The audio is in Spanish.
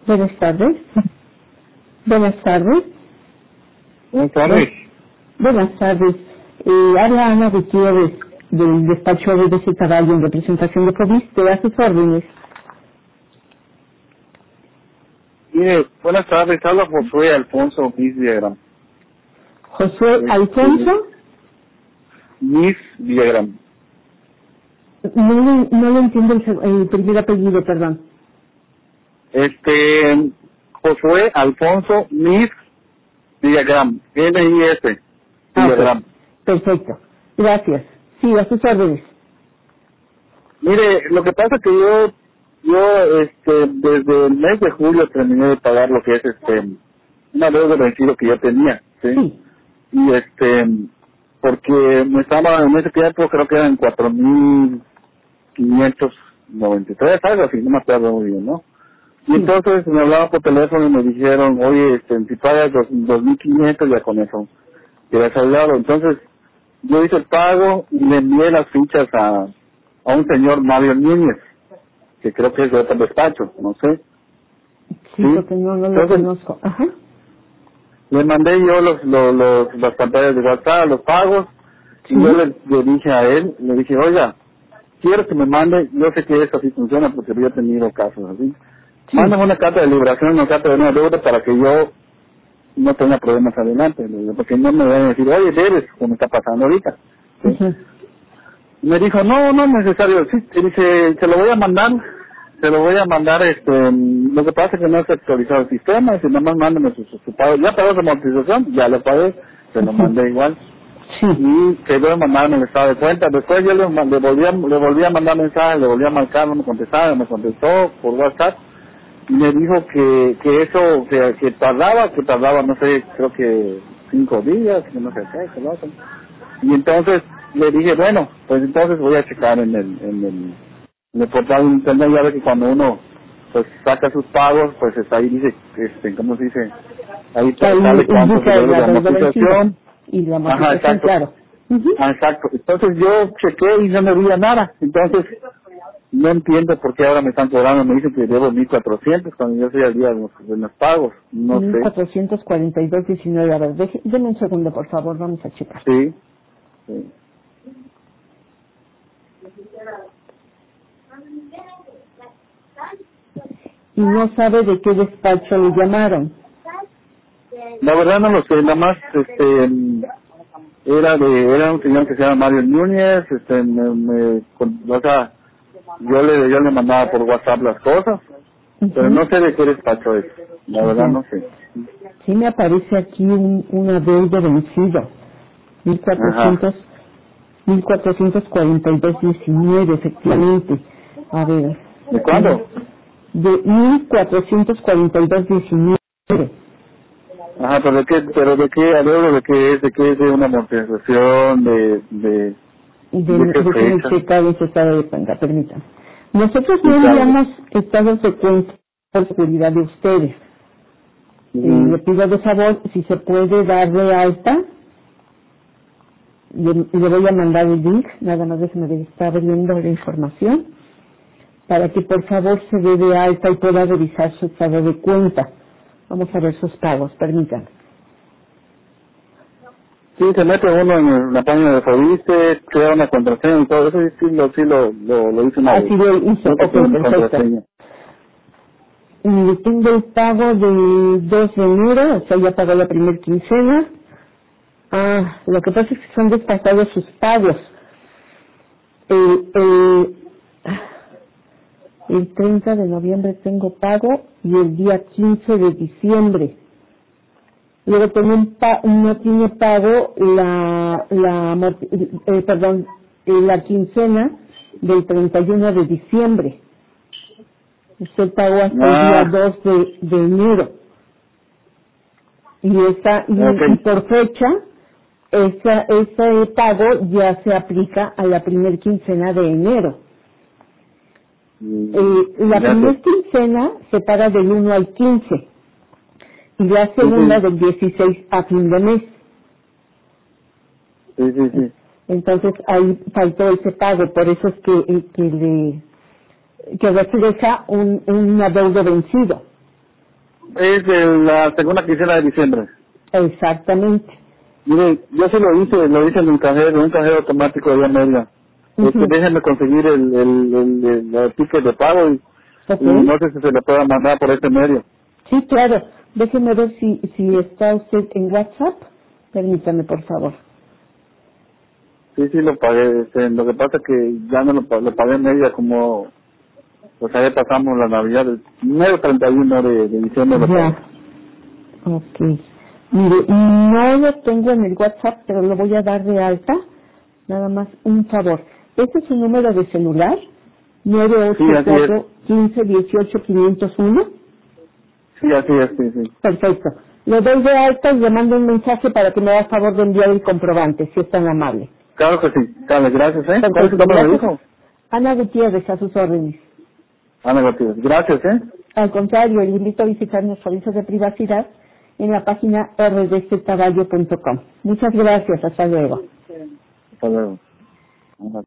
Buenas tardes. Buenas tardes. Buenas tardes. Buenas tardes. Habla Ana Gutiérrez del despacho de BC Caballo en representación de Fobiste. A sus órdenes. Mire, buenas tardes. Habla Josué Alfonso Miss Villagrán. Josué Alfonso. Miss Villagrán. No le entiendo el primer apellido, perdón. Josué Alfonso Miss Villagrán. M-I-S. Villagrán. Okay. Perfecto. Gracias. Sí, a sus órdenes. Mire, lo que pasa es que yo desde el mes de julio terminé de pagar lo que es una deuda de vencido que yo tenía, ¿sí? Sí. Y porque me estaba en ese tiempo, creo que eran 4,593, algo así, no me acuerdo muy bien, ¿no? Y entonces me hablaban por teléfono y me dijeron, oye, si pagas 2,500 ya con eso te has hablado. Entonces yo hice el pago y le envié las fichas a un señor Mario Núñez, que creo que es de otro despacho, no sé. Sí, porque no lo Entonces, conozco. Ajá. le mandé yo las pantallas de WhatsApp, los pagos, Sí. y yo le dije a él, le dije, oiga, quiero que me mande, yo sé que esto así funciona porque yo he tenido casos así. Sí. Mándame una carta de liberación, una carta de una deuda para que yo no tenga problemas adelante, le digo, porque no me van a decir, oye, debes, como está pasando ahorita. ¿Sí? Ujú. Me dijo, no es necesario, sí, y dice, se lo voy a mandar, lo que pasa es que no se ha actualizado el sistema, si nada más mándame su pago, ya pagó su amortización, ya lo pagué, se lo mandé igual, Sí. y quedó de mandarme el estado de cuenta, después yo le volví a mandar mensajes, le volví a marcar, no me contestaba, me contestó por WhatsApp, y me dijo que eso, que tardaba, no sé, creo que 5 días, que no sé qué, que lo hacen. Y entonces le dije, bueno, pues entonces voy a checar en el portal de internet, ya ve que cuando uno pues saca sus pagos, pues está ahí, dice, ¿cómo se dice? Ahí sale cuánto se debe de amortización. Y la Ajá, amortización, exacto. claro. Ujú. Exacto. Entonces yo chequé y no me veía nada. Entonces no entiendo por qué ahora me están cobrando. Me dicen que debo 1,400 cuando yo soy al día de los pagos. No sé. 1442.19. A ver, déme un segundo, por favor, vamos a checar. Sí. Sí. Y no sabe de qué despacho le llamaron. La verdad no lo sé. Nada más, era un señor que se llama Mario Núñez. O sea, yo le mandaba por WhatsApp las cosas, pero no sé de qué despacho es. La verdad no sé. Sí me aparece aquí una deuda vencida. Ajá. 1442.19, efectivamente. A ver. ¿De cuándo? De 1442.19. Ajá, pero de qué, adeudo de qué es, de una amortización, de qué Déjenme fecha. checar ese estado de cuenta, permítanme. Nosotros Sí, no claro. enviamos estados de cuenta por seguridad de ustedes. Le pido de favor si se puede dar de alta. Le voy a mandar el link, nada más déjeme ver, está abriendo la información, para que por favor se dé de alta y pueda revisar su estado de cuenta. Vamos a ver sus pagos, permítanme. Sí, se mete uno en la página de Fobiste, crea una contraseña y todo eso, y sí lo hice una vez. Así lo hizo, Yo ok, tengo una perfecto. contraseña. Y tengo el pago del 2 de enero, o sea, ya pagó la primera quincena. Lo que pasa es que son despasados sus pagos. El 30 de noviembre tengo pago y el día 15 de diciembre. Luego tengo no tiene pago la quincena del 31 de diciembre. Usted pagó hasta el día 2 de enero. Y por fecha, ese pago ya se aplica a la primer quincena de enero. La primera quincena se paga del 1 al 15 y la segunda del 16 a fin de mes. Sí. Entonces ahí faltó ese pago, por eso es que refleja un adeudo vencido. Es de la segunda quincena de diciembre. Exactamente. Mire, yo se lo hice en un cajero automático de Amelia. Déjenme conseguir el ticket de pago y Ok. no sé si se le pueda mandar por este medio. Sí, claro. Déjeme ver si está usted en WhatsApp. Permítame, por favor. Sí, lo pagué. Lo que pasa es que ya no lo pagué en media como, pues ayer pasamos la Navidad, el mero 31 de diciembre lo pagué. Ya. Ok. Mire, no lo tengo en el WhatsApp, pero lo voy a dar de alta. Nada más un favor. ¿Este es su número de celular? Sí, así es. 984-1518-501. Sí, así es, sí. Perfecto. Lo doy de alta y le mando un mensaje para que me haga favor de enviar el comprobante, si es tan amable. Claro que sí. Dale, gracias, ¿eh? ¿Cuál es su Perfecto. nombre, me Gracias. dijo? Ana Gutiérrez, a sus órdenes. Ana Gutiérrez. Gracias, ¿eh? Al contrario, le invito a visitar nuestro aviso de privacidad en la página rdccaballo.com. Muchas gracias. Hasta luego. Hasta luego.